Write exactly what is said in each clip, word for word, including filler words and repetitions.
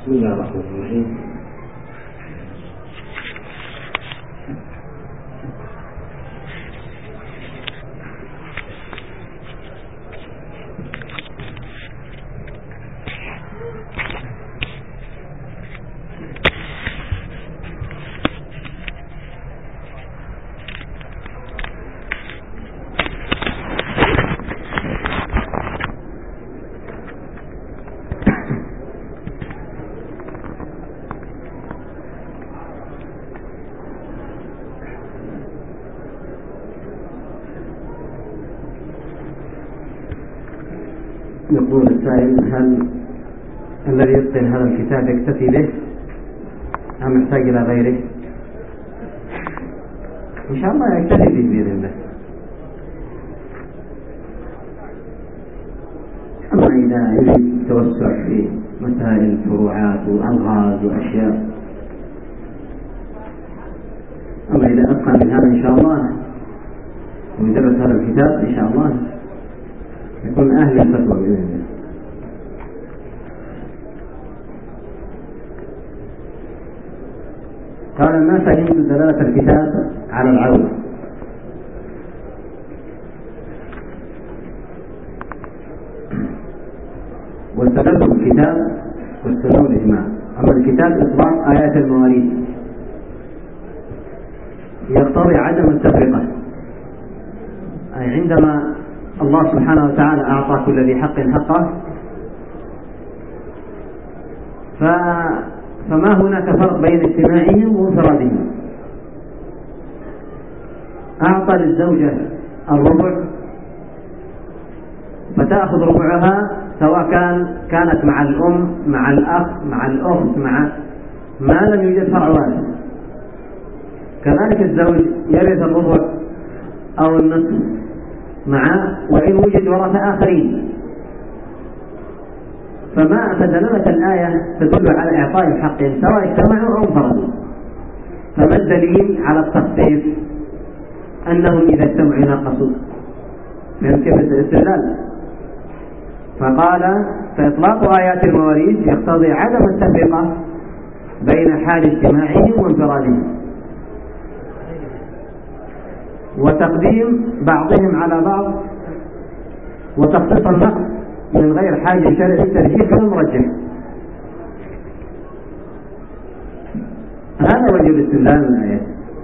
بسم الله الرحمن الرحيم. يقول السائل: هل الذي يتقن هذا الكتاب يكتفي به أم يحتاج إلى غيره؟ إن شاء الله يكتفي به بإذن الله. أما إذا يريد التوسع في مسائل فروعات وألغاز وأشياء، أما إذا أتقن من هذا إن شاء الله ويدرس هذا الكتاب إن شاء الله يكون أهل الفتوى بإذن الله. قال: ما فهمت دلالة الكتاب على العون. واستدلت الكتاب والسنة والإجماع. أما الكتاب إطلاق آيات المواريث يقتضي عدم التفرقة، أي عندما الله سبحانه وتعالى أعطى كل ذي حق حقه فما هناك فرق بين اجتماعهم وانفرادهم. أعطى للزوجة الربع فتأخذ ربعها سواء كان كانت مع الأم مع الأخ مع الأخت مع ما لم يوجد فرع وارث. كذلك الزوج يرث الربع أو النصف معه وإن وجد ورثة آخرين. فما فدلالة الآية تدل على إعطاء الحق سواء اجتمعوا أو انفردوا. فما الدليل على التخصيص أنهم إذا اجتمعوا نقصوا؟ فهم كيف الاستدلال؟ فقال: فإطلاق آيات المواريث يقتضي عدم التفرقة بين حال اجتماعهم وانفرادهم، وتقديم بعضهم على بعض، وتخصيص النقص من غير حاجة شرعي ترجيح المرجح. هذا وجه الاستدلال من الآيات.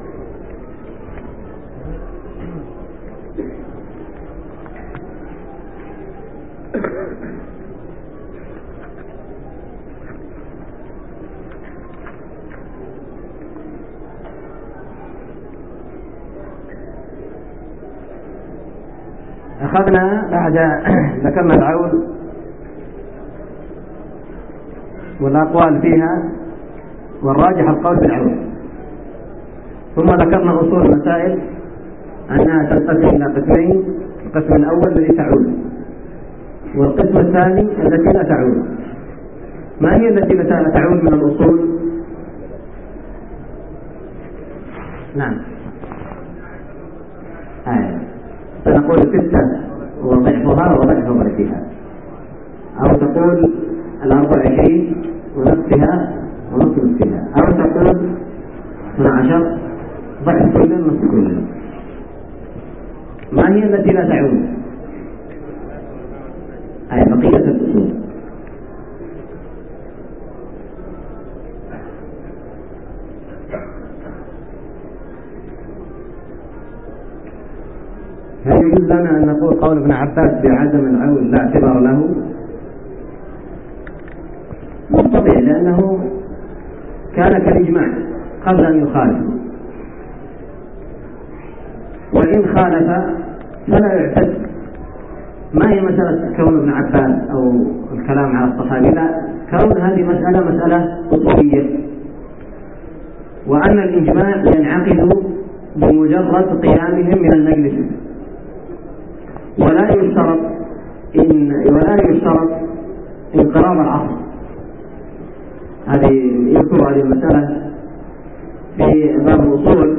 أخذنا بعد ذكرنا العون والأقوال فيها والراجح القول بالعون، ثم ذكرنا أصول المسائل أنها تنقسم إلى قسمين: القسم الأول الذي تعول، والقسم الثاني التي لا تعول. ما هي التي لا تعول من الأصول؟ نعم آه. فنقول ستة وضعفها وضعف ضعفها، أو تقول الأربع عشرين ونصفها ونصف نصفها، أو تقول اثنا عشر ضعف كل نصف كل. ما هي التي لا تعود؟ أي بقية الأصول. هل يجوز لنا أن نقول قول ابن عباس بعدم العون لا اعتبار له؟ مستطيع، لأنه كان كالإجماع قبل أن يخالف، وإن خالف فلا يعتد. ما هي مسألة كون ابن عباس أو الكلام على الصحابي، لا، كون هذه مسألة مسألة أصولية، وأن الإجماع ينعقد بمجرد قيامهم من المجلس، ولا يشترط إن ولا يشترط انقراض العصر. هذه يذكر هذه المسألة في باب الأصول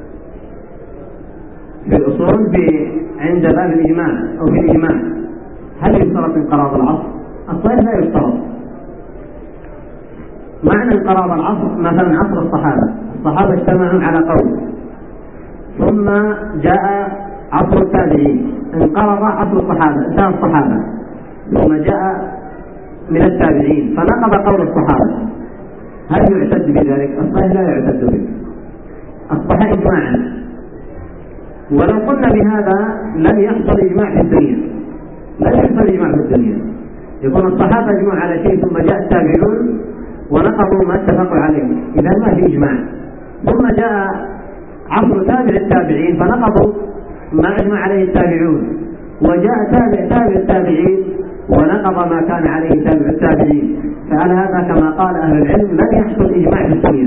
في الأصول في عند باب الإجماع أو في الإجماع. هل يشترط انقراض العصر؟ الصحيح لا يشترط، معنى انقراض العصر مثلا عصر الصحابة، الصحابة اجتمعوا على قول، ثم جاء عصر التابعين انقرض عصر الصحابة، انتهى الصحابة، ثم جاء من التابعين فنقض قول الصحابة، هل يعتد بذلك؟ الصحيح لا يعتد به، أصبح إجماعا. ولو قلنا بهذا لن يحصل إجماع في الدنيا، لن يحصل إجماع في الدنيا، يكون الصحابة اجمعوا على شيء ثم جاء التابعون ونقضوا ما اتفقوا عليه، إذا ما في إجماع. ثم جاء عصر تابع التابعين فنقضوا ما أجمع عليه التابعون، وجاء تابع تابع التابعين ونقض ما كان عليه تابع التابعين، فعلى هذا كما قال أهل العلم لن يحصل إجماع في الدنيا،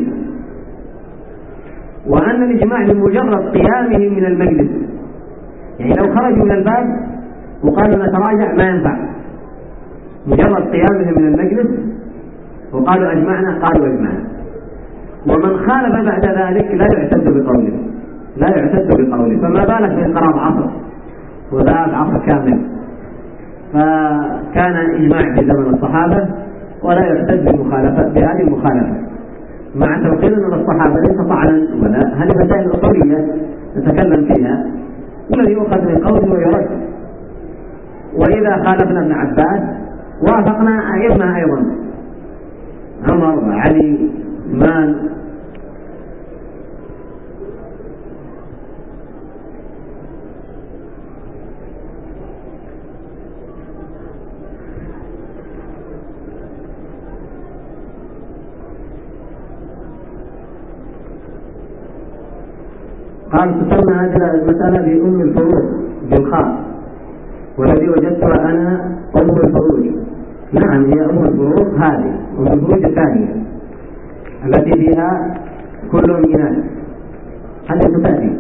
وأن الإجماع بمجرد قيامهم من المجلس، يعني لو خرجوا من الباب وقالوا نتراجع ما ينفع، مجرد قيامهم من المجلس وقالوا أجمعنا قالوا أجمعنا. ومن خالف بعد ذلك لا يعتد بقوله، لا يعتد بقوله، فما بالك بانقراض عصر وذهاب عصر كامل. فكان إجماع في زمن الصحابة ولا يعتد بمخالفة بهذه المخالفة، مع توقير أن الصحابة ليس طعنا ولا، هذه مسائل أصولية نتكلم فيها، والذي يؤخذ من قوله ويرد. وإذا خالفنا ابن عباس وافقنا أئمة أيضا، عمر وعلي عثمان. قال تسمى هذه المسألة بأم الفروج بالخاص، والذي وجدتها أنا أم الفروج. نعم هي أم الفروج، هذه أم الفروج الثانية التي فيها كلهم إناث، هذه تتأتي،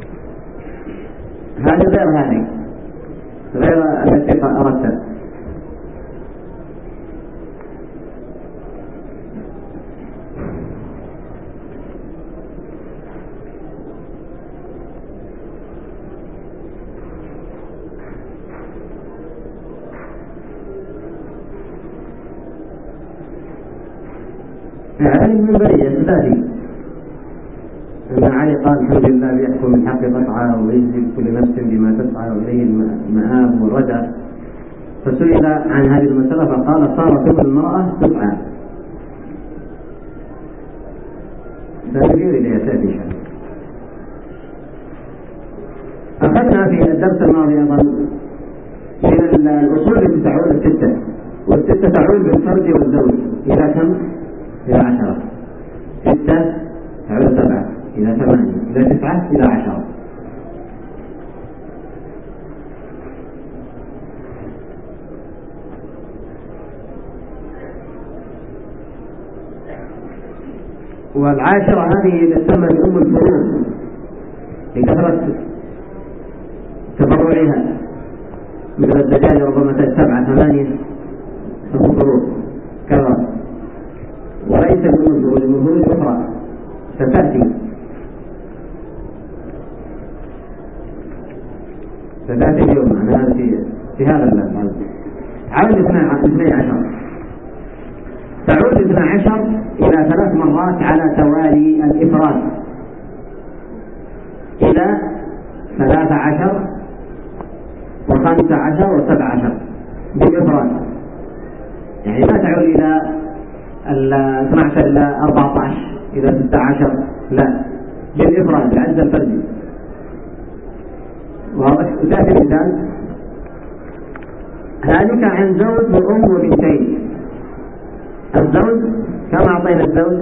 هذه غير هذه، غير التي أردتها. هذه المنبرية ثلاثي، أن علي قال الحمد لله يحكم الحق قطعا ويجزي كل نفس بما تسعى وإليه المآب والرجع، فسئل عن هذه المسألة فقال صارت المرأة تسعى. سأجير إليها تأتي شيء. أخذنا في الدرس الماضي أيضا من الأصول التي تعود الستة، والستة تعود بالفرد والزوج إلى كم؟ إلى عشرة. ستة تعود سبعة إلى ثمانية إلى تسعة إلى عشرة. والعاشرة هذه تسمى بأم الفروض لكثرة تبرعها، مثل الدجاج ربما سبعة ثمانية أم الفروض كذا، وليس بأم الفروض، أم الفروض أخرى ستأتي ستأتي اليوم معناها في في هذا الباب. عود اثني عشر، تعود اثني عشر إلى ثلاث مرات على توالي الإفراد، إلى ثلاثة عشر وخمسة عشر وسبع عشر بالإفراد، يعني ما تعود إلى الاثنى عشر إلى أربعة عشر إلى ستة عشر، لا بالإفراد العدد الفردي. واضح؟ وتأتي مثال هذه عن زوج وأم وبنتين. الزوج كم أعطينا الزوج؟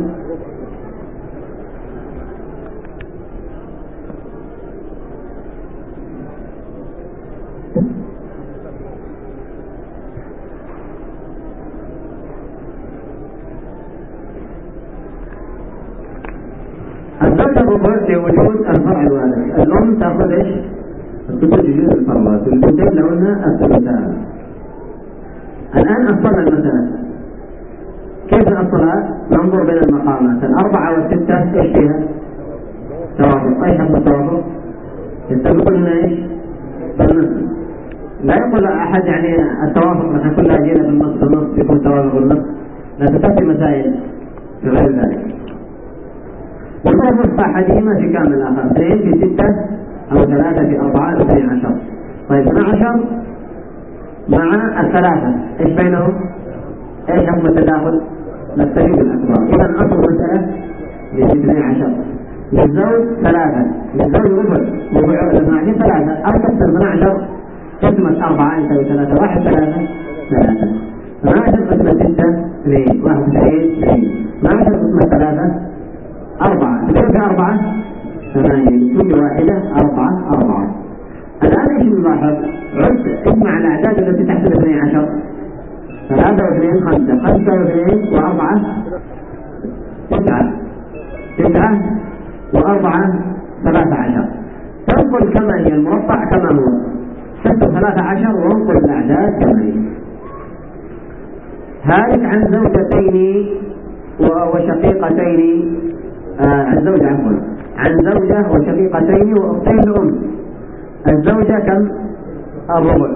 الزوج الربع لوجود الفرع الوارث، الأم تأخذ إيش؟ الثلث جزء الفرع، والبنتين لهن الثلثان. الآن أصلنا المسألة، كيف نأصلها؟ ننظر بين المقامات الأربعة والستة إيش فيها؟ توافق. أي حسب التوافق؟ يتفقون إيش؟ بالنص. لا يقول أحد يعني التوافق نحن كلها جينا بالنص بالنص يكون توافق بالنص، لا تتأتي مسائل بغير ذلك. وثلاث نسخة حديمة في كامل الآخر، اثنين في ستة أو ثلاثة في أربعة اثنين عشر. طيب اثنى عشر مع الثلاثة إيش بينهم؟ إيش حكم التداخل؟ نستفيد الأكبر. إذا أصل المسألة باثنين عشر. للزوج ثلاثة، للزوج ربع، ربع اثنا عشر ثلاثة، أو تكسر اثنا عشر قسمة أربعة يساوي ثلاثة، واحد ثلاثة ثلاثة. اثنا عشر قسمة ستة اثنين، واحد وتسعين اثنين. اثنا عشر قسمة ثلاثة أربعة، اثنين في أربعة ثمانية، كل واحدة أربعة أربعة. الآن إيش نلاحظ؟ عد اجمع الأعداد التي تحت الاثنين عشر. ثلاثة واثنين خمسة، خمسة واثنين وأربعة تسعة، تسعة وأربعة ثلاثة عشر. تنقل كما هي المربع كما هو ستة ثلاثة عشر، وانقل الأعداد كما هي. هالك عن زوجتين وشقيقتين، آه عن زوجة عفوا عن زوجة وشقيقتين وأختين لأم. الزوجة كم؟ الربع.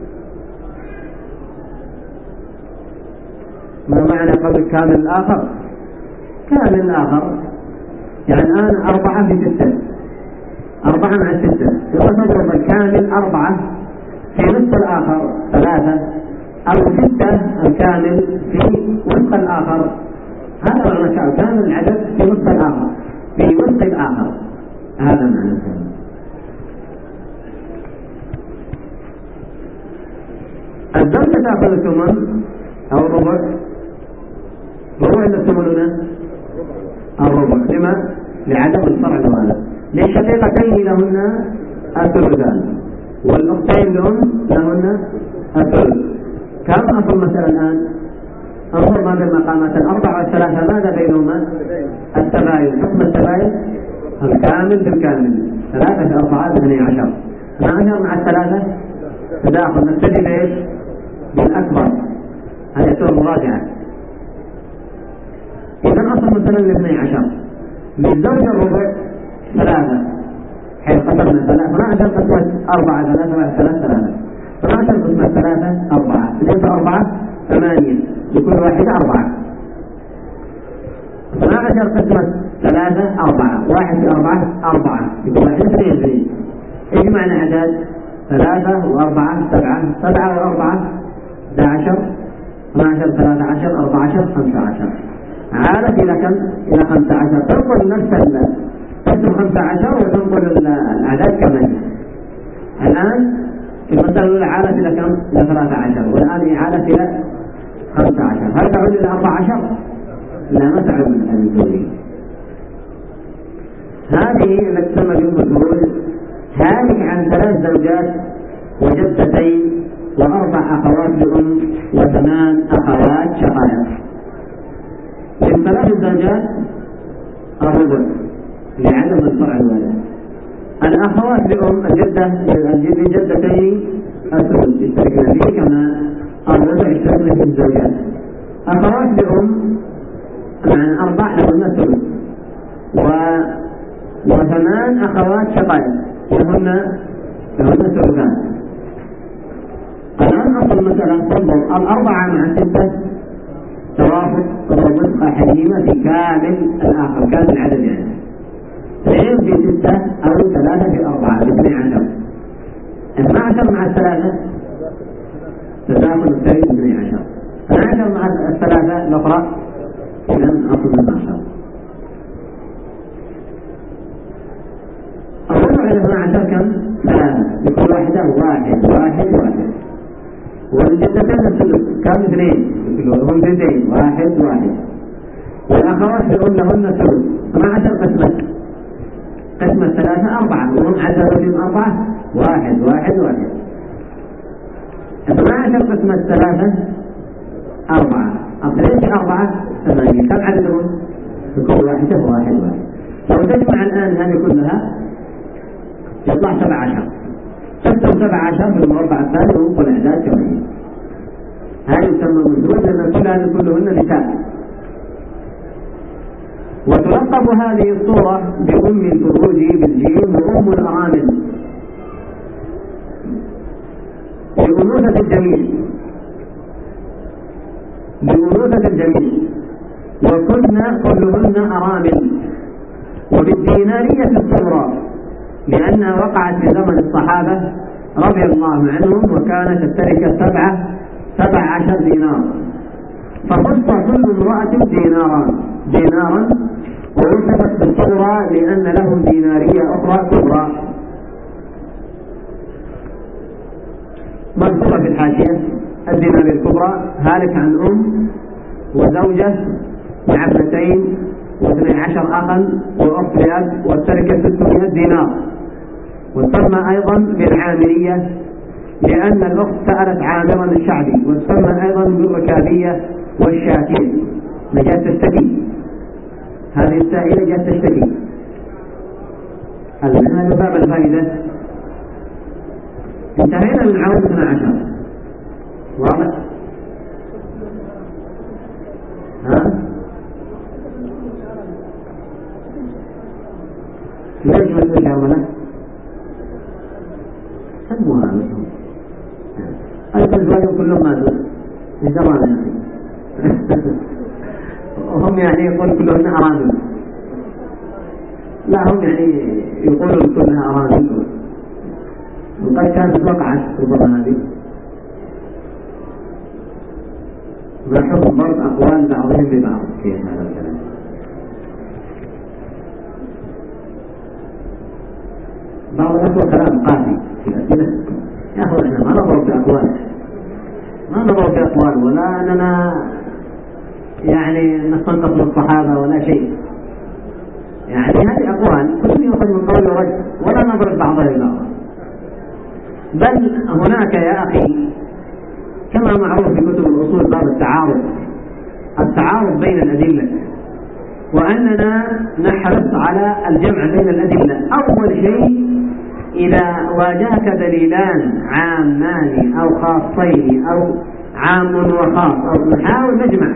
ما معنى قول كامل الآخر؟ كامل الآخر يعني الآن أربعة في ستة، أربعة مع ستة، ثم تضرب الكامل أربعة في نصف الآخر ثلاثة، أو ستة الكامل في وسط الآخر. هذا معنى كامل العدد في نصف الآخر في وسط الآخر، هذا معنى كامل. الزوجة تأخذ الثمن أو الربع، ربع إلا الثمنون الربع. لما؟ لعدم الفرع الوالد. للشقيقتين لهن الثلثان، والأختين لهم لهن الثلث. كم أصل المسألة الآن؟ انظر ما بين المقامات الأربعة والثلاثة ماذا بينهما؟ التباين. حكم التباين الكامل بالكامل، ثلاثة في أربعة اثنين عشر. اثنا عشر مع الثلاثة تداخل، نبتدي بإيش؟ بالأكبر، هذه تعتبر مراجعة. إذا أصل مثلا الاثنين عشر للزوج الربع ثلاثة، حيث قسمنا ثلاثة، اثنا عشر قسمة أربعة ثلاثة واحد ثلاثة ثلاثة، اثنا عشر قسمة ثلاثة أربعة، اثنين في أربعة ثمانية، لكل واحدة أربعة. اثنا عشر قسمة ثلاثة أربعة، واحد في أربعة أربعة، لكل واحدة اثنين اثنين. إيش معنى عدد؟ ثلاثة وأربعة سبعة، سبعة وأربعة اثنا عشر، اثنا عشر ثلاثة عشر أربعة عشر خمسة عشر. عادت إلى كم؟ إلى خمسة عشر. تنقل نفس تقسم خمسة عشر وتنقل الأعداد كمان. الآن في المسألة الأولى عادت إلى كم؟ إلى ثلاثة عشر، والآن عادت إلى خمسة عشر. هل تعود إلى أربعة عشر؟ لا، ما تعود إلى هذه التي تسمى بالمثول. هالك عن ثلاث زوجات وجدتين وأربع أخوات لأم وثمان أخوات شقائق. من ثلاث الزوجات الربع لعدم الفرع الوالد. الأخوات لأم الجدة الجدتين الثلث يشتركن فيه كما الربع يشتركن في الزوجات. أخوات لأم مع أربع لهن الثلث، و وثمان أخوات شقائق لهن لهن الثلثان. الآن أصل المسألة تنظر الأربعة مع الستة توافق الربع حجيمة في كامل الآخر، كامل العدد يعني. اثنين في ستة أو ثلاثة في أربعة باثنين عشر. اثنا عشر مع الثلاثة تداخل الثاني باثنين عشر. اثنا عشر مع الثلاثة الأخرى إذا أصل اثنا عشر. الربع اثنا عشر كم؟ ثلاثة، لكل واحدة واحد واحد واحد. والجدتين الثلث كم؟ اثنين، هم اثنين واحد واحد. والأخوات لهن لهن ثلث. اثنا عشر قسمة قسمة ثلاثة أربعة، وهم عدد فيهم أربعة واحد واحد واحد. اثنا عشر قسمة ثلاثة أربعة، اثنين في أربعة ثمانية، كم عددهم؟ كل واحدة واحد واحد. لو تجمع الآن هذه كلها يطلع سبع عشر. تكتب سبع عشر في المربع الثاني وانقل الأعداد كمان. هذه يسمى مزروع لأن كل هذه كلهن نساء. وتلقب هذه الصورة بأم الفروج بالجيم وأم الأرامل بأنوثة الجميل، بأنوثة الجميل. وكن كلهن أرامل. وبالدينارية الصغرى لأنها وقعت في زمن الصحابة رضي الله عنهم، وكانت التركة سبعة سبع عشر دينار، فخص كل امرأة دينارا دينارا ووصفت بالصغرى لأن لهم دينارية أخرى كبرى. مذكورة في الحاشية الدينارية الكبرى هالك عن أم وزوجة مع ابنتين واثني عشر أخا وأخت لأب، والتركة ستمائة دينار. وتسمى أيضا بالعامرية لأن الأخت سألت عامرا الشعبي، وتسمى أيضا بالركابية والشاكية، جاءت تشتكي، هذه السائلة جاءت تشتكي. هذا باب الفائدة. انتهينا من عون اثنى عشر. واضح؟ ها؟ ليش ما تقول عمله؟ سموها مثلهم. أيضا الزواج كلهم ماتوا من زمان يعني. وهم يعني يقول كلهن أرامل. لا، هم يعني يقولون كلها أرامل، وقد كانت وقعت ربما هذه. ما حكم ضرب أقوال بعضهم ببعض في هذا الكلام؟ بعض الأخوة كلام قاسي في الأسئلة. يا أخوة إحنا ما نضرب بأقوال، ما نضرب بأقوال، ولا أننا يعني نستنقص من الصحابة ولا شيء. يعني هذه أقوال كل يأخذ من قول ورد، ولا نضرب بعضها ببعض. بل هناك يا أخي كما معروف في كتب الأصول باب التعارض، التعارض بين الأدلة، وأننا نحرص على الجمع بين الأدلة. أول شيء إذا واجهك دليلان عامان أو خاصين أو عام وخاص، أو نحاول نجمع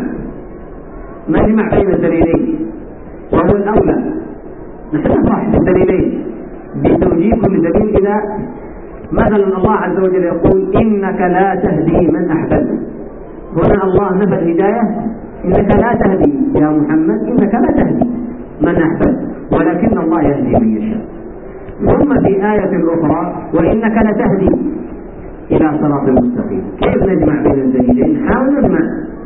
نجمع بين الدليلين، وهو الأولى. نحن نفرح بالدليلين بتوجيه كل دليل. إذا مثلا الله عز وجل يقول إنك لا تهدي من أحببت، هنا الله نفى الهداية، إنك لا تهدي يا محمد، إنك لا تهدي من أحببت ولكن الله يهدي من يشاء. ثم في آية أخرى وإنك لتهدي إلى صراط المستقيم. كيف نجمع بين الدليلين؟ نحاول نجمع.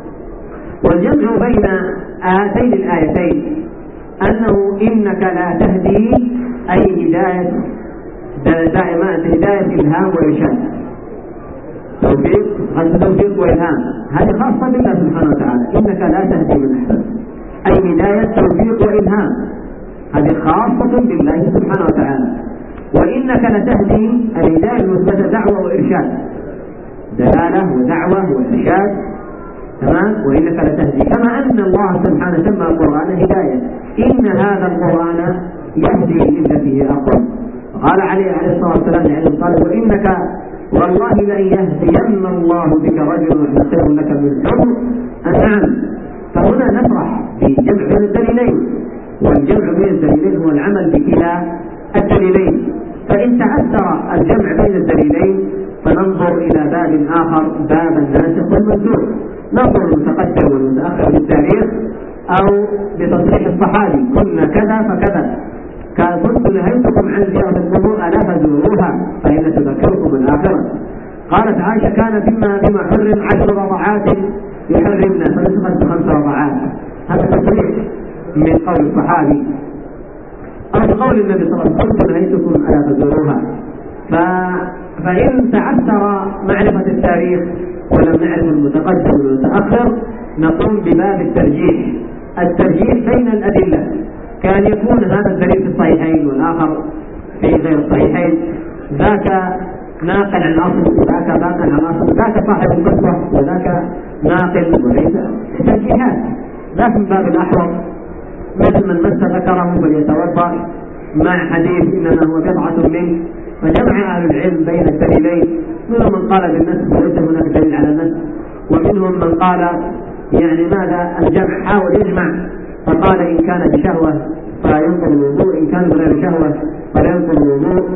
والجمع بين هاتين الآيتين أنه إنك لا تهدي أي هداية دائما هداية إلهام وإرشاد، توفيق هذا توفيق وإلهام، هذه خاصة بالله سبحانه وتعالى. إنك لا تهدي من أحببت أي هداية توفيق وإلهام، هذه خاصة بالله سبحانه وتعالى. وإنك لتهدي الهداية المثبتة دعوة وإرشاد، دلالة ودعوة وإرشاد، تمام. وإنك لتهدي، كما أن الله سبحانه سمى القرآن هداية، إن هذا القرآن يهدي للتي أقوم. قال عليه عليه الصلاة والسلام يعني قال وإنك والله لأن يهدين الله بك رجل خير لك من الحر النعم. فهنا نفرح بجمع بين الدليلين، والجمع بين الدليلين هو العمل بكلا الدليلين. فإن تعثر الجمع بين الدليلين فننظر إلى باب آخر، باب الناسخ والمنسوخ، ننظر المتقدم والمتأخر بالتاريخ أو بتصريح الصحابي كنا كذا فكذا، كنت نهيتكم عن زيارة القبور ألا فزوروها فإن تذكركم الآخرة. قالت عائشة كان فيما بما حرم عشر رضعات يحرمنا فنسخت بخمس رضعات. هذا تصريح من قول الصحابي أو بقول النبي صلى الله عليه وسلم كنت نهيتكم ألا فزوروها. ف... فإن تعثر معرفة التاريخ ولم نعرف المتقدم والمتأخر نقوم بباب الترجيح، الترجيح بين الأدلة. كان يكون هذا الدليل في الصحيحين والآخر في غير الصحيحين، ذاك ناقل عن الأصل وذاك باقل عن الأصل، ذاك صاحب القصة وذاك ناقل، وليس ترجيحات. ذاك من باب الأحوط، مثل من مس ذكره فليتوضأ مع حديث إنما هو بضعة منه. فجمع أهل العلم بين الدليلين، منهم من قال بالنسب وليس هناك دليل على النسب، ومنهم من قال يعني ماذا الجمع، حاول يجمع فقال إن كان بشهوة فينقض الوضوء، إن كان بغير شهوة فينقض الوضوء.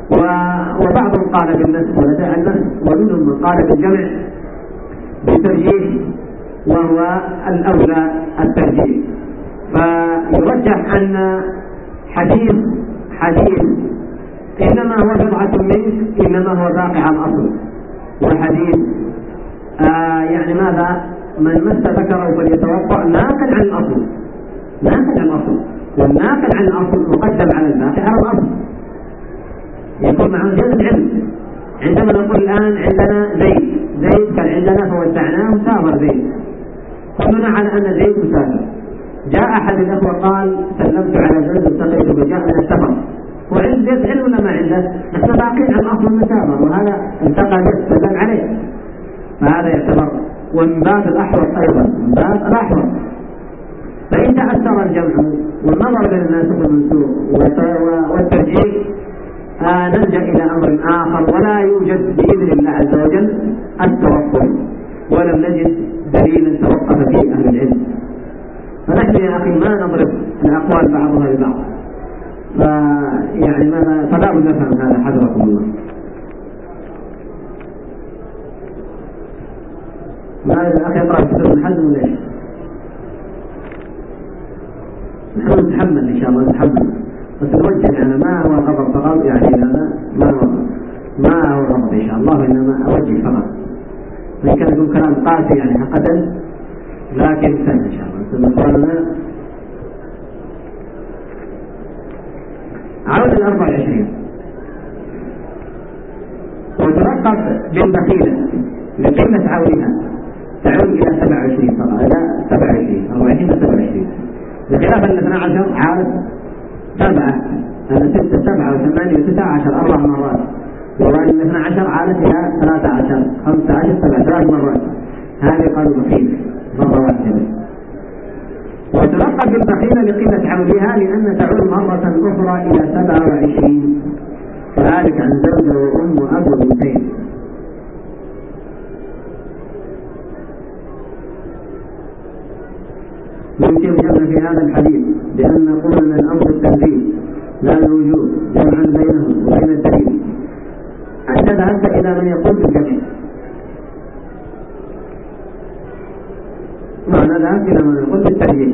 وبعضهم قال بالنسب ولدى النسب، ومنهم من قال بالجمع بالترجيح. وهو الأولى الترجيح. فيرجح أن حديث حديث إنما هو بضعة منك إنما هو باقي على الأصل، وحديث آه يعني ماذا من مس ذكره فليتوضأ ناقل عن الأصل، ناقل عن الأصل، والناقل عن الأصل مقدم على الباقي على الأصل، يكون معه زيادة العلم. عندما نقول الآن عندنا زيد زيد كان عندنا فوزعناه وسافر زيد، كلنا على أن زيد مسافر. جاء أحد الأخوة قال سلمت على زيد التقيت وجاء من السفر، وعند زيد علم ولا ما عنده؟ نحن باقين عن أصل المسافر، وهذا التقى زيد سلم عليه، فهذا يعتبر ومن باب الأحوط أيضا، من باب الأحوط. فإن تأثر الجمع والنظر بين الناس والمنسوخ والترجيح آه نلجأ إلى أمر آخر، ولا يوجد بإذن الله عز وجل التوقف، ولم نجد دليلا توقف فيه أهل العلم. فنحن يا أخي ما نضرب الأقوال بعضها ببعض، فيعني ماذا فلا بد نفهم هذا حذركم الله. ما إذا أخي يقرأ كتاب ابن حزم ولا إيش؟ نحن نتحمل إن شاء الله نتحمل، بس نوجه أنا ما هو غضب فقط، يعني هذا ما هو ما هو غضب إن شاء الله، إنما أوجه فقط. وإن كان يكون كلام قاسي يعني حقا، لكن سهل إن شاء الله. مثلا عود الأربع وعشرين وترقب بالبخيلة لقلة عودها تعود إلى سبع وعشرين فقط، إلى سبع وعشرين أربع وعشرين إلى سبع وعشرين، بخلاف الاثنى عشر عارف سبعة أنا ستة سبعة وثمانية وتسعة عشر أربع مرات، وأن الاثنى عشر عارف إلى ثلاثة عشر خمسة عشر سبعة ثلاث مرات، هذه قالوا بخيلة مرة واحدة. وتلقب بالبخيلة لقلة عودها لأن تعود مرة أخرى إلى سبعة وعشرين، وذلك عن زوجة وأم وأب وبنتين. يمكن أن في هذا الحديث بأن نقول أن الأمر التنزيل لا الوجود جمعا بينهم وبين الدليل. أنت ذهبت إلى من يقول بالجمع، معنى ذهبت إلى من يقول بالتنزيل.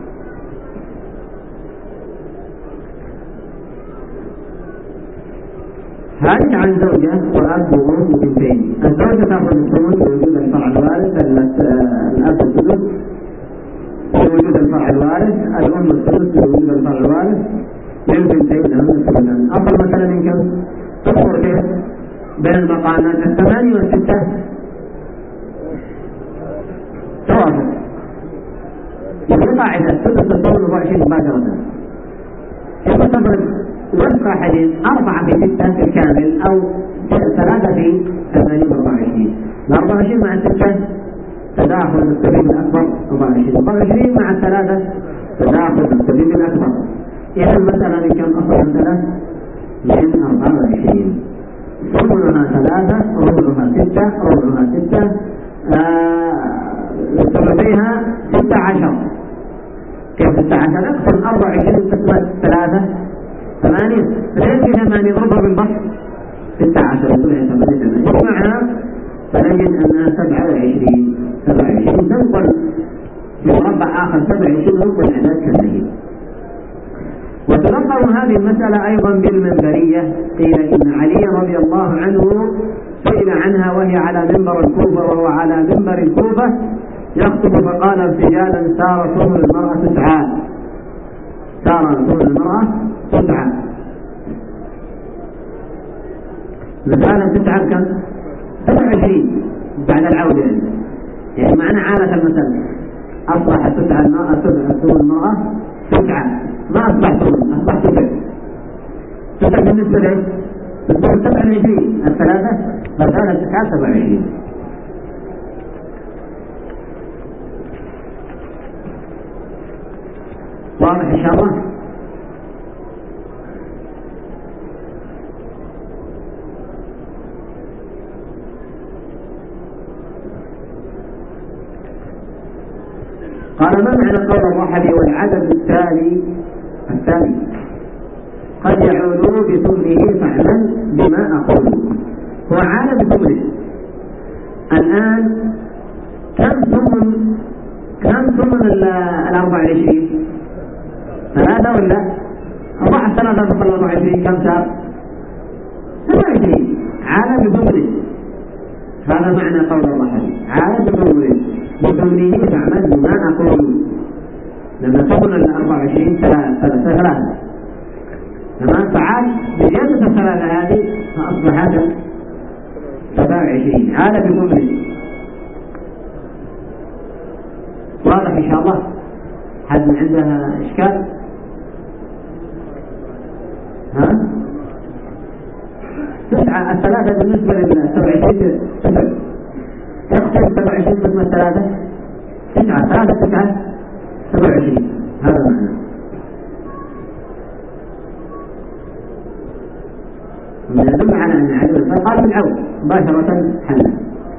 هذه عن زوجة وأب وأم وبنتين. الزوجة تأخذ الثمن بوجود الفرع الوارث، الأب السدس بوجود الفرع الوارث، الأم السدس بوجود الفرع الوارث، للبنتين لهم الثمن. أفضل مثلا من كم؟ تذكر كيف بين المقامات الثمانية والستة توافق. يبقى قاعدة السدس الثمن أربعة وعشرين مباشرة. يبقى تضرب وفق حديث أربعة في ستة في الكامل أو ثلاثة في ثمانية وأربعة وعشرين. الأربعة وعشرين مع الستة تداخل السبيل الأكبر أربعة وعشرين، أربعة وعشرين مع الثلاثة تداخل السبيل الأكبر. إذا المسألة من كم أصل المسألة؟ من أربعة وعشرين. ربعها ثلاثة، ربعها ستة، ربعها ستة، ثلثيها ستة عشر. كيف ستة عشر؟ اقسم أربعة وعشرين قسمة ثلاثة ثمانية، فليس ثمانية ضربة بالبسط ستة عشر يكون ثمانية ثمانية معها، فنجد أنها سبعة وعشرين. سبعة وعشرين تنقل بمربع آخر سبعة وعشرين ننقل الأعداد كالمية. وتلقوا هذه المسألة أيضا بالمنبرية. قيل إن علي رضي الله عنه سئل عنها وهي على منبر الكوفة، وهو على منبر الكوفة يخطب فقال ارتجالا سار ثمن المرأة تسعى، سار ثمن المرأة تسعى. مثلا تسعى كم؟ سبعة وعشرين بعد العودة، يعني, يعني معنى عالة المثل أصبح تسعى المرأة ثمن المرأة تسعى، ما أصبح ثمن، أصبح تسعى. تسعى بالنسبة ليه؟ تكون سبعة وعشرين الثلاثة فكانت تسعى سبعة وعشرين. واضح إن شاء الله؟ قال ما معنى قول الرحل والعدد التالي التالي قد يعولوا بثمنه فاعمل بما أقول. هو عال بثمنه. الآن كم ثمن الأربع وعشرين؟ ثلاثة ولا؟ أربعة ثلاثة نقل الأربع وعشرين كم صار؟ سبع وعشرين. عاد بثمنه. هذا معنى قول الله عاد بثمنه. بثمنه تعمل ما أقول. لما تكون الأربع وعشرين ثلاثة ثلاثة لما فعال بزيادة الثلاثة هذه فأصبحت سبع وعشرين. عاد بثمنه. واضح إن شاء الله؟ حد من عندها إشكال؟ ها؟ تسعة الثلاثة بالنسبة للسبع وعشرين تسعة. يقسم سبع وعشرين قسم الثلاثة تسعة. ثلاثة تسعة سبع وعشرين. هذا معنى. من يدل على أن عدم الفرق بالعود مباشرة حلا.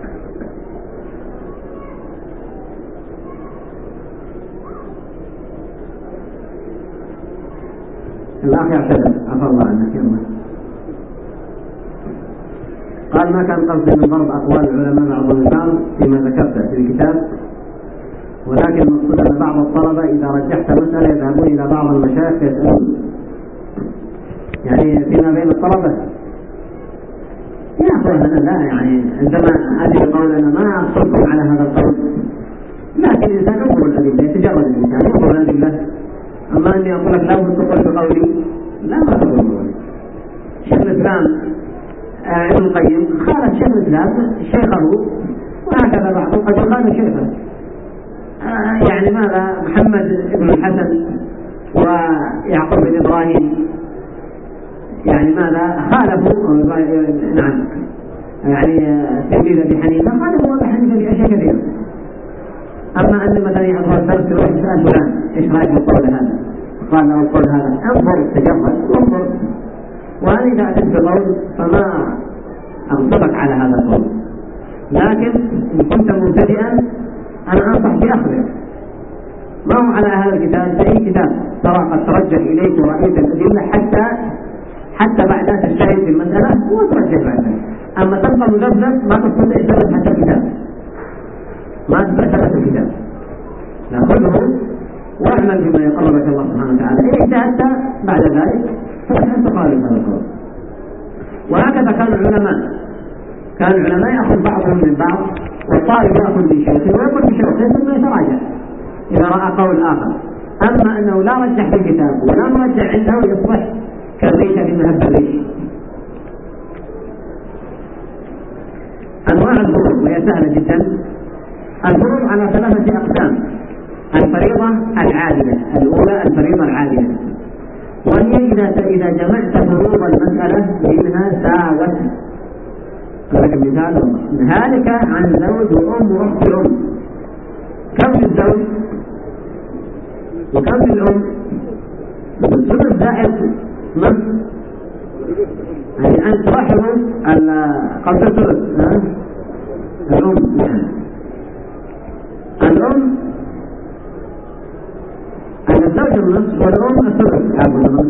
الأخ يعتذر عفى الله عنك. يلا. قال ما كان قصدي من ضرب أقوال العلماء بعضهم البعض فيما ذكرته في الكتاب، ولكن المقصود أن بعض الطلبة إذا رجحت مسألة يذهبون إلى بعض المشايخ يسألون، يعني فيما بين الطلبة. يا أخوان أنا لا يعني عندما أجد قول أنا ما أقصدكم على هذا القول، لكن الإنسان ينظر الأدلة، يتجرد الإنسان ينظر الأدلة. أما أني أقول لك لا تقول بقولي، لا ما تقول بقولي. شيخ الإسلام ابن القيم خالف شيخ الإسلام شيخه، وهكذا بعضهم قد يخالف شيخه. يعني ماذا محمد بن الحسن ويعقوب بن إبراهيم يعني ماذا خالفوا؟ نعم يعني تلميذ أبي حنيفة خالفوا أبي حنيفة بأشياء كثيرة. أما أن مثلا يعطوا الدرس يروح يسأل فلان إيش رأيك بالقول هذا؟ قال له القول هذا انظر تجرد انظر، وأنا إذا أتت بقول فما أنصبك على هذا القول، لكن إن كنت مبتدئا أنا أنصح بأخذك ما هو على هذا الكتاب أي كتاب ترى قد ترجح إليك ورأيت الأدلة حتى حتى بعد أن تجتهد في المسألة وترجح بعدها. أما تبقى مذبذب ما تستطيع تثبت حتى الكتاب، ما تستطيع تثبت الكتاب. نأخذه واعمل بما يقربك الله سبحانه وتعالى. إن اجتهدت بعد ذلك فلك أن تخالف هذا القول. وهكذا كان العلماء كان العلماء يأخذ بعضهم من بعض، والطالب يأخذ من شيخه ويقول بشيخه ثم يتراجع إذا رأى قول آخر. أما أنه لا رجح في الكتاب ولا مرجع عنده يصبح كالريشة في مهب الريش. أنواع الفروض وهي سهلة جدا. الفروض على ثلاثة أقسام. الفريضة العادلة الأولى الفريضة العادلة، وهي إذا إذا جمعت فروض المسألة منها ساوت. لك مثال هالك عن زوج وأم وأخت الأم، كم للزوج وكم للأم؟ الثلث زائد نصف، يعني أن تلاحظوا قبل الثلث الأم يعني الأم الزوج النصف والأم الثلث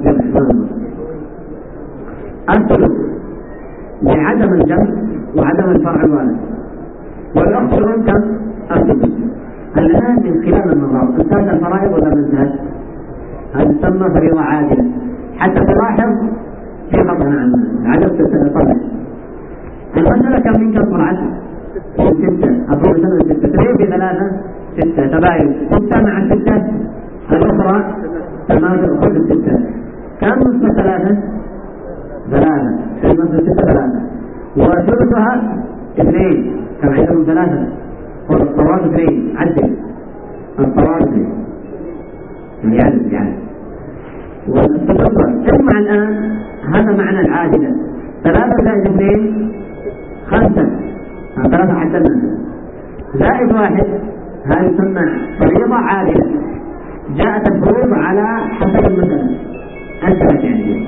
الثلث لعدم الجمع وعدم الفرع الوالد، والأخت الأم كم؟ الثلث. الآن من خلال النظر انتهت الفرائض ولا ما انتهت؟ هذه تسمى فريضة عادلة. حتى تلاحظ في خطأ عن عدم تطلع المسألة كم من كم طلعت؟ ستة. أقول سنة ستة تريد بثلاثة ستة تباين ستة مع ستة الأخرى تمام كل الستة. كم نصف ثلاثة؟ ثلاثة. في نصف ستة ثلاثة وثلثها اثنين. كم عندهم ثلاثة؟ والطوال اثنين. عدل الطوال اثنين يعني يعني والتفضل اسمع الآن هذا معنى العادلة. ثلاثة زائد اثنين خمسة. ثلاثة عدلنا زائد واحد هذه تسمى فريضة عادلة. جاءت الفروض على حسب المسألة أنتهت يعني.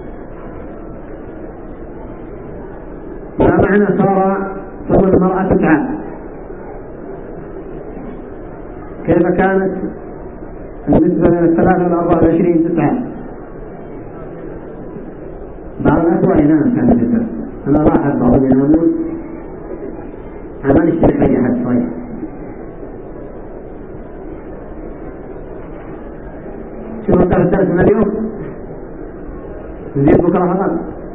ما معنى صار ثم المرأة تسعى؟ كيف كانت بالنسبة للثلاثة والأربعة والعشرين تسعة؟ بعض الأسواء ينام كانت تسعة. أنا لاحظ بعض ينامون أنا ما نشتري أي أحد صحيح. شو وقت الدرس من اليوم؟ نزيد بكرة خلاص،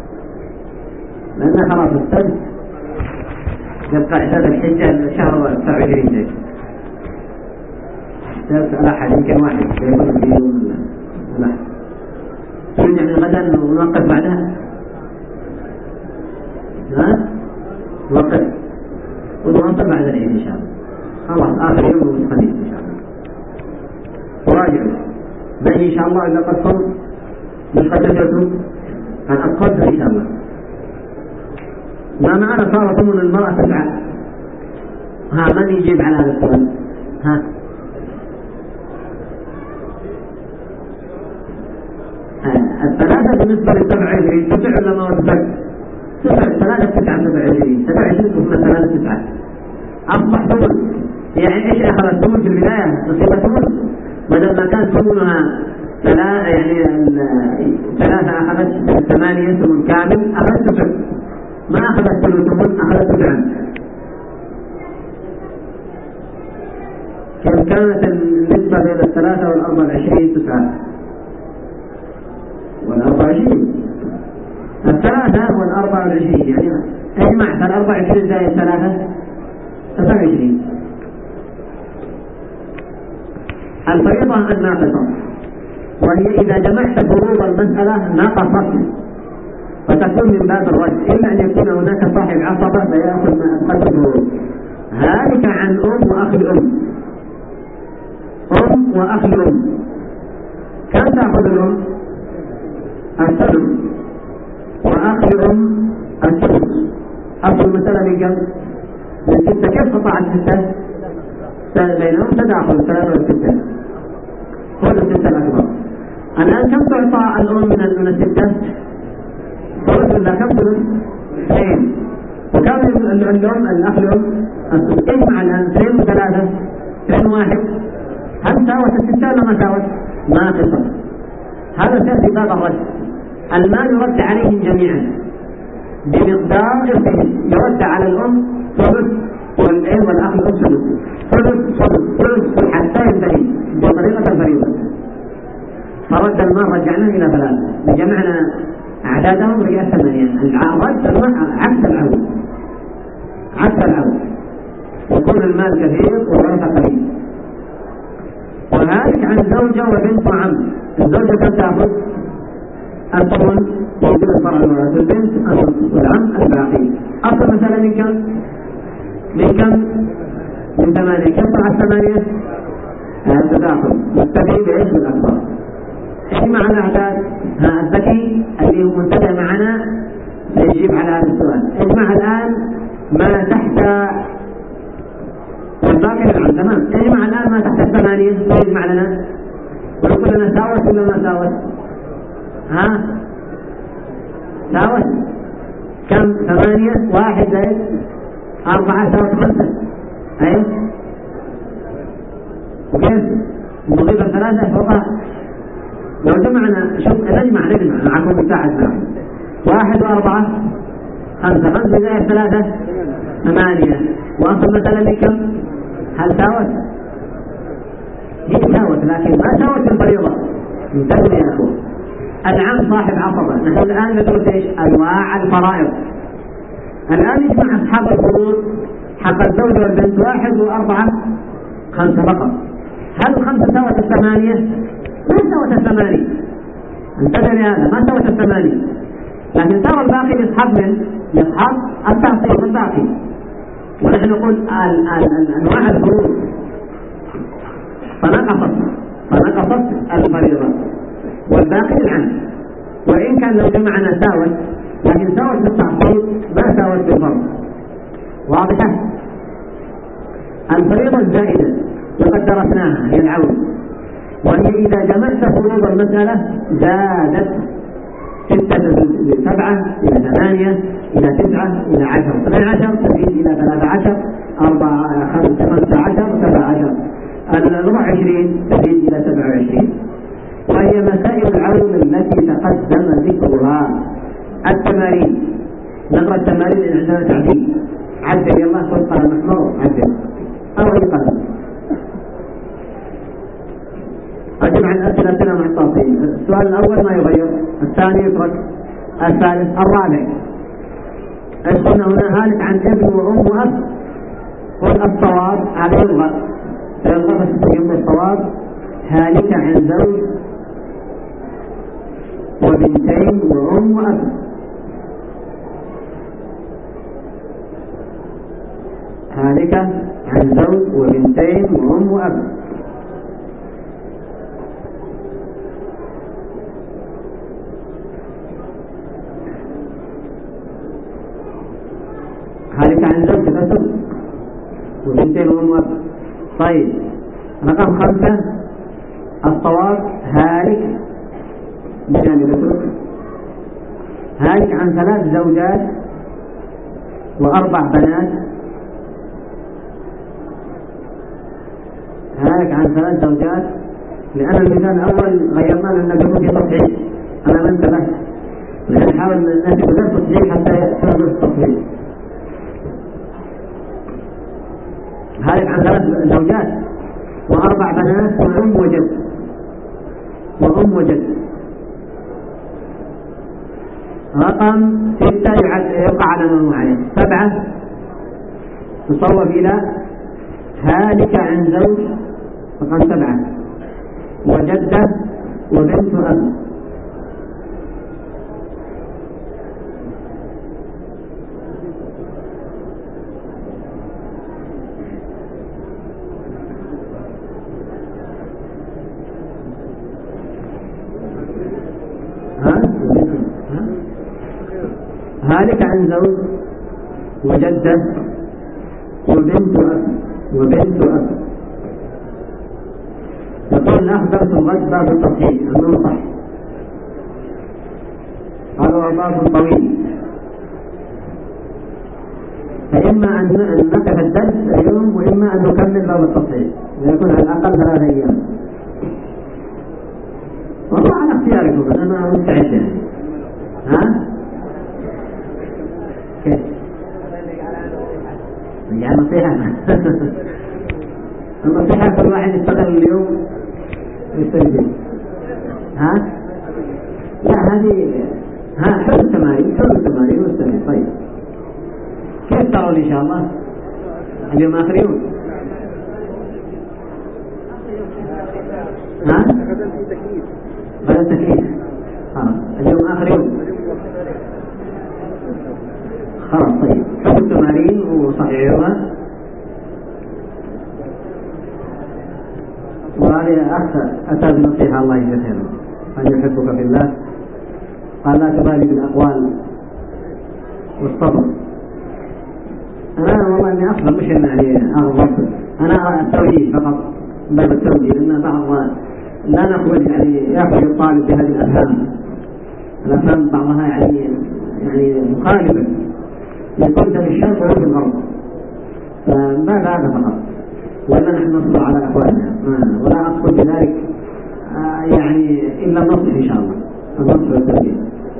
لأن خلاص السبت يبقى إعداد الحجة الشهر تسعة وعشرين سبت الأحد يمكن واحد يكون في يوم الأحد. تريد يعني غدا نوقف بعدها؟ ها؟ نوقف ونوقف بعد العيد إن شاء الله. خلاص آخر يوم هو الخميس إن شاء الله. وراجعوا معي إن شاء الله إذا قد صمت مش قد تجرتم عن أقصدها إن شاء الله. ما معنا صار ثمن المرأة تسعة. ها من يجيب على هذا السؤال؟ ها الثلاثة بالنسبة للسبع عشرين تسع ولا ما هو تسع؟ تسع ثلاثة تسعة سبع عشرين سبع عشرين هم ثلاثة تسعة أصبح ثمن. يعني إيش أخذ الثمن في البداية؟ نصيب ثمن بدل ما كان ثمنها ثلاثة يعني ثلاثة أخذت ثمانية ثمن كامل أخذت تسع ما أخذت ثلث ثمن أخذت تسعة. كم كانت النسبة بين الثلاثة والأربعة والعشرين تسعة والأربعة وعشرين الثلاثة والأربعة والعشرين يعني اجمع فالأربعة وعشرين زائد ثلاثة تسعة وعشرين. الفريضة الناقصة وهي إذا جمعت فروض المسألة ناقصت فتكون من باب الرد إلا أن يكون هناك صاحب عصبة فيأخذ ما أدخل الفروض. هذه عن أم وأخ الأم. أم وأخ الأم كم تأخذ الأم؟ الثلث وأخ الأم الثلث. أصل المسألة من كم؟ من ستة. كيف قطعت ستة؟ بينهم تداخل ثلاثة وستة خذ الستة الأكبر. الآن كم تعطى الأم من الستة؟ ثلث ولا كم ثلث؟ اثنين. وكم الأم الأخ الأم؟ اجمع الآن اثنين وثلاثة اثنين واحد. هل ساوت الستة ولا ما ساوت؟ ناقصة. هذا سيأتي باب الرد. المال يرد عليهم جميعا بمقدار إرثهم. يرد على الأم ثلث والأم والأخ الأم ثلث ثلث ثلث ثلث حتى ينتهي بطريقة الفريضة. فرد المال رجعناه إلى ثلاثة وجمعنا أعدادهم رجال ثمانية. الرد عكس العود عكس العود يكون المال كثير والورثة قليل. وهذه عن الزوجة وبنت وعم. الزوجة كم تأخذ؟ الثمن موجود الفرع الوراثي البنت والعم الباقي. أصل مثلا من كم؟ من كم؟ من ثمانية. كم طلع الثمانية؟ التداخل مستفيد بإيش بالأكبر. اجمع الأعداد. ها الذكي اللي هو منتبه معنا سيجيب على هذا السؤال. اجمع الآن ما تحت والباقي للعم. تمام. اجمع الآن ما تحت الثمانية. ما يجمع لنا ونقول لنا ساوت ولا ما ساوت؟ ها ساوت كم؟ ثمانية واحد زائد أربعة ساوت خمسة. أيوه وكيف؟ نضيف الثلاثة فوقها. لو جمعنا شوف نجمع نجمع معكم مساعد معكم. واحد وأربعة خمسة. خمسة زائد ثلاثة ثمانية. وأصل مثلا لكم هل ساوت؟ هي ساوت لكن ما ساوت الفريضة. انتبهوا يا أخوة. العم صاحب عصبة. نحن الآن ندرس ايش؟ أنواع الفرائض. الآن يجمع أصحاب الفروض حق الزوج والبنت واحد وأربعة خمسة فقط. هل الخمسة ساوت الثمانية؟ ما ساوت الثمانية. انتبه لهذا ما ساوت الثمانية. لكن صار الباقي يصحب من يصحب التعصيب الباقي. ونحن نقول أنواع الفروض فنقصت فنقصت الفريضة والباقي العم. وإن كان لو جمعنا ساوت لكن ساوت بالتعصيب ما ساوت بالفرض. واضحة؟ الفريضة الزائدة وقد درسناها هي العون. وهي إذا جمعت فروض المسألة زادت ستة سبعة إلى ثمانية إلى تسعة إلى عشر اثني عشر تزيد إلى ثلاثة عشر أربعة خمسة خمسة عشر سبعة عشر الأربع عشرين تزيد إلى سبعة وعشرين. وهي مسائل العون التي تقدم ذكرها. التمارين نقرأ التمارين إن عندنا تعديل. عدل يلا خذ قلم أحمر عدل أو أي قلم. أجمع الأسئلة الأمثلة مع التفصيل. السؤال الأول ما يغير، الثاني يترك، الثالث، الرابع إذ قلنا هنا هالك عن ابن وأم وأب، قل الصواب هذا يلغى فيلغى فستجيب الصواب هالك عن زوج وبنتين وأم وأب. هالك عن زوج وبنتين وأم وأب. هالك عن زوج تكتب وبنتين وأم وأب. طيب رقم خمسة الصواب هالك بجانب هالك عن ثلاث زوجات وأربع بنات. هالك عن ثلاث زوجات، لأن المثال الأول غيرنا لأنه يكون في تصحيح، أنا ما انتبهت لأن حاول الناس يقدر تصحيح حتى يأخذ التصحيح. هالك عن ثلاث زوجات وأربع بنات وأم وجد وأم وجد. رقم ستة يبقى على ما عليه. سبعة تصوب إلى هالك عن زوج رقم سبعة وجدة وبنت أب. هالك عن زوج وجدة وبنت أب وبنت أب. يقول أخبرت الغد باب التصحيح أنه صح، قالوا باب طويل، فإما أن نقف الدرس اليوم وإما أن نكمل باب التصحيح ويكون على الأقل ثلاثة أيام. والله على اختياركم، أنا مستعد يعني. ها؟ كيف؟ يعني نصيحة النصيحة كل واحد يشتغل اليوم ويستجيب. ها؟ لا هذه ها حلو التمارين، حلو التمارين واستمر. طيب كيف ترون إن شاء الله اليوم آخر يوم؟ ها؟ بدأ التكليف خلاص اليوم آخر يوم خلاص. طيب حلو التمارين وصحيحها. وهذه أكثر أتى بنصيحة الله يجزيه أن يحبك في الله، قال لا تبالي بالأقوال والصبر. أنا والله إني أصلا مش يعني أغضب، أنا أرى التوجيه فقط، باب التوجيه، لأن بعض لا نقبل يعني يأخذ الطالب بهذه الأفهام. الأفهام بعضها يعني يعني مخالفة لكل في الشرق وفي الغرب، فباب هذا فقط، ولا نحن نصبر على أخواننا ولا أقصد بذلك آه يعني إلا النصح إن شاء الله، النصح والتوجيه.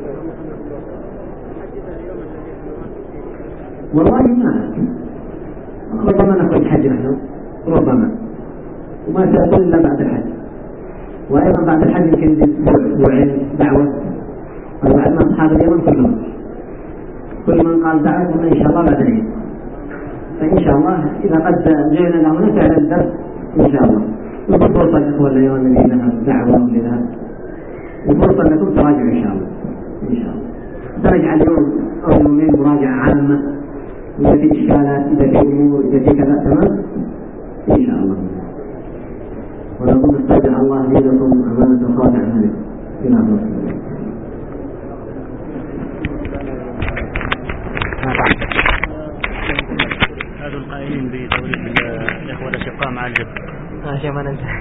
والله ما ربما نقول الحج نحن ربما، وما سيكون إلا بعد الحج، وأيضا بعد الحج يمكن أسبوعين دعوة، وبعدنا أصحاب اليمن كلهم كل من قال دعوة قلنا إن شاء الله بعد العيد، فإن شاء الله إذا قد جئنا لهنا فعلا الدرس إن شاء الله، وفرصة الإخوة اليوم الذين لها دعوة لها، وفرصة لكم تراجعوا إن شاء الله. إن شاء الله سنجعل اليوم أو يومين مراجعة عامة، إذا في إشكالات، إذا في أمور، إذا في كذا، تمام إن شاء الله. ونقول نستودع الله دينكم أمانة وخوات أعمالكم إلى رسول الله. هذا القائمين بتوريد الإخوة الأشقاء مع الجد ما شاء ما ننسى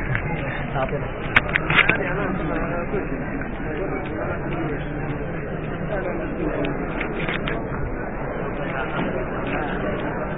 أعطينا